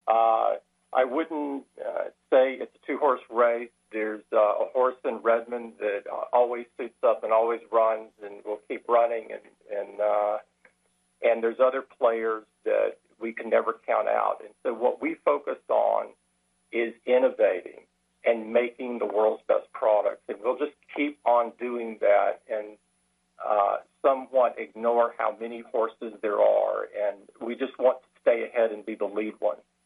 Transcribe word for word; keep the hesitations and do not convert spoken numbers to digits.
Uh, I wouldn't uh, say it's a two-horse race. There's uh, a horse in Redmond that uh, always suits up and always runs and will keep running, and and uh, and there's other players that we can never count out. And so what we focused on is innovating and making the world's best products, and we'll just keep on doing that and uh, somewhat ignore how many horses there are, and we just want to stay ahead and be the lead one.